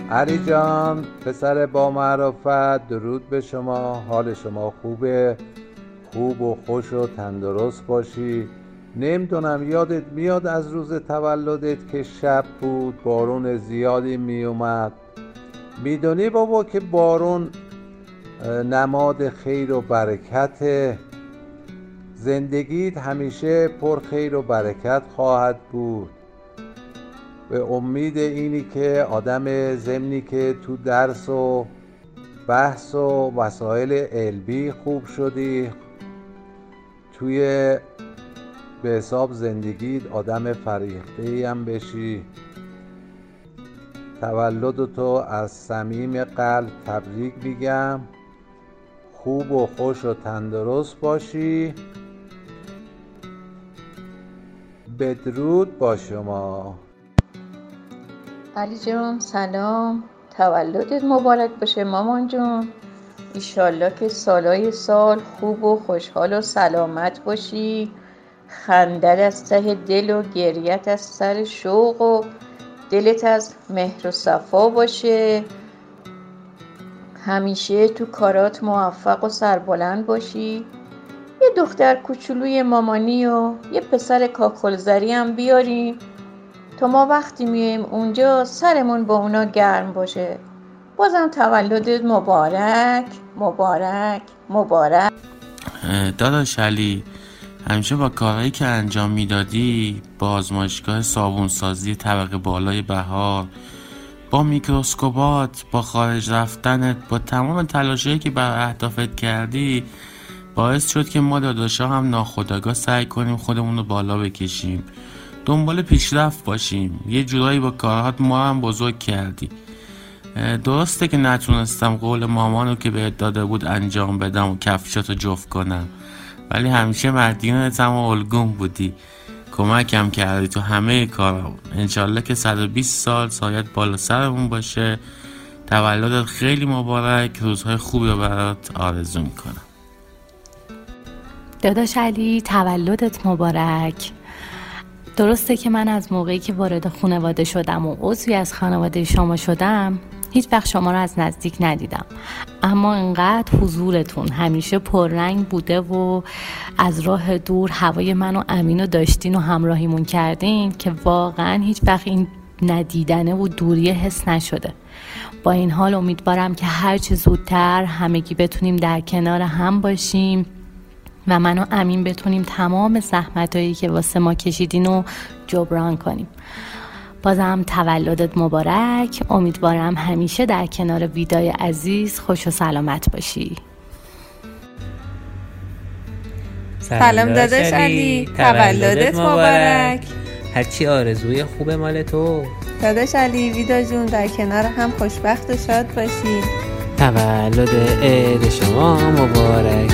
علی جان پسر با معرفت، درود به شما. حال شما خوبه؟ خوب و خوش و تندرست باشی. نمیدونم یادت میاد از روز تولدت که شب بود، بارون زیادی میومد؟ میدونی بابا که بارون نماد خیر و برکت، زندگیت همیشه پر خیر و برکت خواهد بود. به امید اینی که آدم ضمنی که تو درس و بحث و وسایل علمی خوب شدی، توی به حساب زندگیت آدم فریخته‌ای هم بشی. تولدتو از صمیم قلب تبریک میگم. خوب و خوش و تندرست باشی. بدرود با شما. علی جون سلام، تولدت مبارک باشه مامان جون. ایشالله که سالای سال خوب و خوشحال و سلامت باشی، خندت از ته دل و گریت از سر شوق و دلت از مهر و صفا باشه، همیشه تو کارات موفق و سربلند باشی. یه دختر کوچولوی مامانی و یه پسر کاکلزری هم بیاریم تا ما وقتی میایم اونجا سرمون با اونا گرم باشه. بازم تولدت مبارک مبارک مبارک. داداش علی، همیشه با کارهایی که انجام میدادی، با آزمایشگاه صابونسازی طبقه بالای بهار، با میکروسکوپات، با خارج رفتنت، با تمام تلاشایی که بر اهدافت کردی، باعث شد که ما داداشا هم ناخودآگاه سعی کنیم خودمون رو بالا بکشیم، دنبال پیشرفت باشیم. یه جورایی با کارهات ما هم بزرگ کردی. درسته که نتونستم قول مامانو که بهت داده بود انجام بدم و کفشاتو جفت کنم، ولی همیشه مدیونتم و الگوم بودی، کمکم کردی تو همه کارا. انشالله که 120 سال سایت بالا سرمون باشه. تولدت خیلی مبارک، روزهای خوبی رو برات آرزو میکنم. داداش علی تولدت مبارک. درسته که من از موقعی که وارد خانواده شدم و عضوی از خانواده شما شدم هیچ وقت شما رو از نزدیک ندیدم، اما انقدر حضورتون همیشه پررنگ بوده و از راه دور هوای من و امینو داشتین و همراهیمون کردین که واقعا هیچ وقت این ندیدنه و دوریه حس نشده. با این حال امیدوارم که هرچه زودتر همگی بتونیم در کنار هم باشیم و من و امین بتونیم تمام زحمتایی که واسه ما کشیدین رو جبران کنیم. بازم تولدت مبارک. امیدوارم همیشه در کنار ویدای عزیز خوش و سلامت باشی. سلام داداش علی، تولدت مبارک. هرچی آرزوی خوب مال تو. داداش علی، ویدا جون در کنار هم خوشبخت و شاد باشی. تولد عید شما مبارک.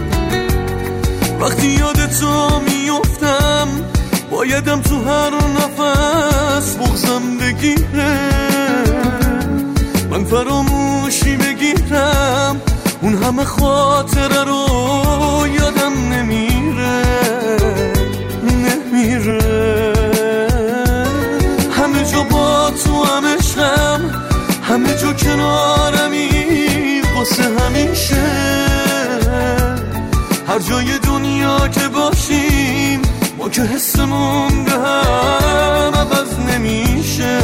وقتی یاد تو میفتم بایدم تو هر نفس بغزم بگیره، من فراموشی بگیرم اون همه خاطره رو یادم نمیره. همه جا با تو هم عشقم، همه جا کنارمی واسه همیشه. هر جای دنیا که باشیم ما که حسمون به هم عوض نمیشه.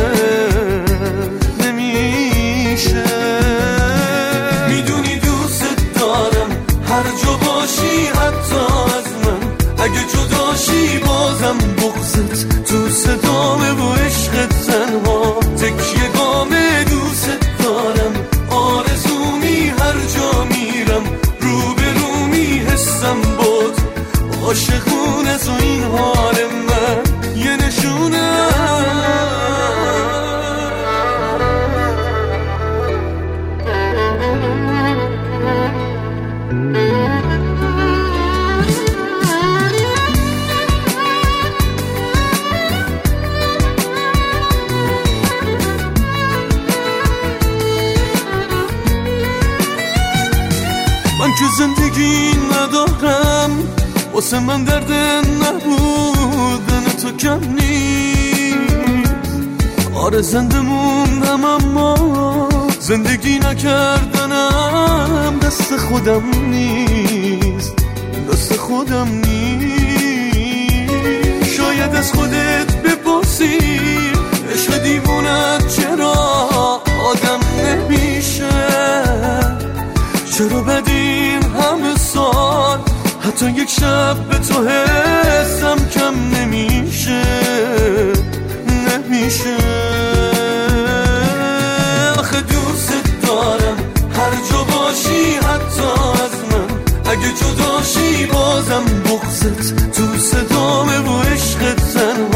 میدونی دوست دارم هر جا باشی، حتی از من اگه جداشی بازم بغضت تو صدامه و عشقت تنها تکیه گامه. دوست دارم آرزومی هر جا میرم روبرومی حسم بود عاشقونه تو این حال من یه نشونه. من که زندگی ندارم، واسه من درد نبودن تو کم نیست. آره زنده موندم اما زندگی نکردنم دست خودم نیست، دست خودم نیست. شاید از خودت بپرسی عشق دیوونت چرا آدم نمیشه، چرا بدین همه سال حتی یک شب به تو حسم کم نمیشه، نمیشه. آخه دوست دارم هر جا باشی حتی از من، اگه جداشی بازم بغضت تو صدامه و عشقت تنها